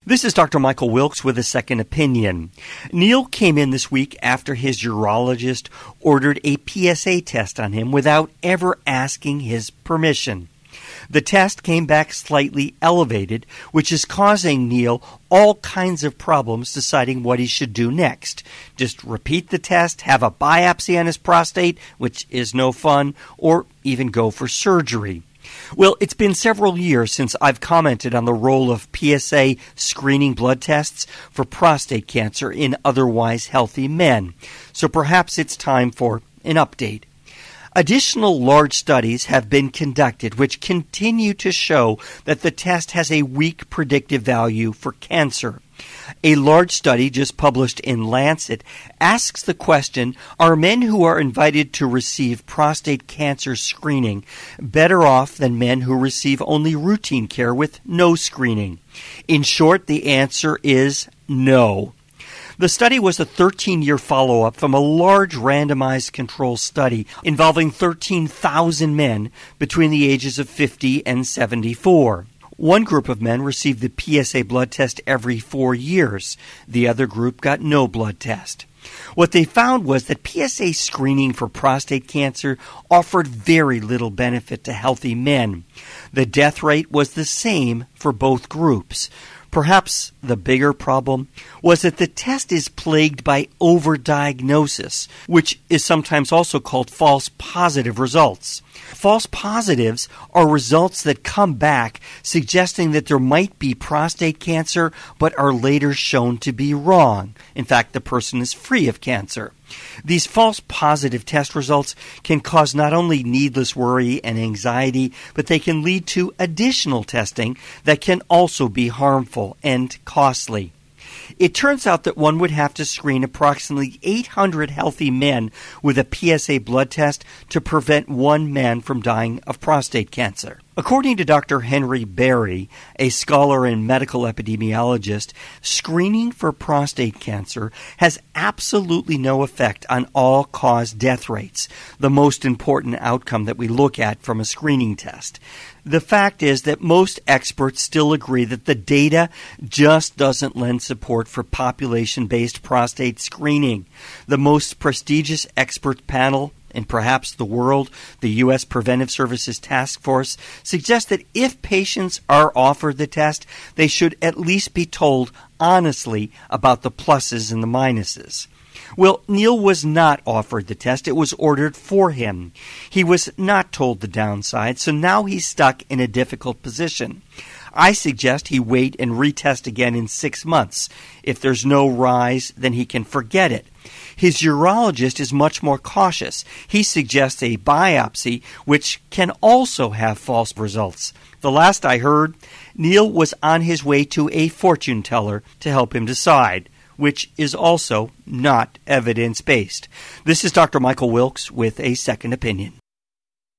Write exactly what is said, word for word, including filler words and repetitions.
This is Doctor Michael Wilkes with a second opinion. Neil came in this week after his urologist ordered a P S A test on him without ever asking his permission. The test came back slightly elevated, which is causing Neil all kinds of problems deciding what he should do next. Just repeat the test, have a biopsy on his prostate, which is no fun, or even go for surgery. Well, it's been several years since I've commented on the role of P S A screening blood tests for prostate cancer in otherwise healthy men, so perhaps it's time for an update. Additional large studies have been conducted which continue to show that the test has a weak predictive value for cancer. A large study just published in Lancet asks the question, are men who are invited to receive prostate cancer screening better off than men who receive only routine care with no screening? In short, the answer is no. The study was a thirteen-year follow-up from a large randomized control study involving thirteen thousand men between the ages of fifty and seventy-four. One group of men received the P S A blood test every four years. The other group got no blood test. What they found was that P S A screening for prostate cancer offered very little benefit to healthy men. The death rate was the same for both groups. Perhaps the bigger problem was that the test is plagued by overdiagnosis, which is sometimes also called false positive results. False positives are results that come back suggesting that there might be prostate cancer but are later shown to be wrong. In fact, the person is free of cancer. These false positive test results can cause not only needless worry and anxiety, but they can lead to additional testing that can also be harmful and costly. It turns out that one would have to screen approximately eight hundred healthy men with a P S A blood test to prevent one man from dying of prostate cancer. According to Doctor Henry Berry, a scholar and medical epidemiologist, screening for prostate cancer has absolutely no effect on all-cause death rates, the most important outcome that we look at from a screening test. The fact is that most experts still agree that the data just doesn't lend support for population-based prostate screening. The most prestigious expert panel and perhaps the world, the U S Preventive Services Task Force, suggests that if patients are offered the test, they should at least be told honestly about the pluses and the minuses. Well, Neil was not offered the test. It was ordered for him. He was not told the downside, so now he's stuck in a difficult position. I suggest he wait and retest again in six months. If there's no rise, then he can forget it. His urologist is much more cautious. He suggests a biopsy, which can also have false results. The last I heard, Neil was on his way to a fortune teller to help him decide, which is also not evidence-based. This is Doctor Michael Wilkes with a second opinion.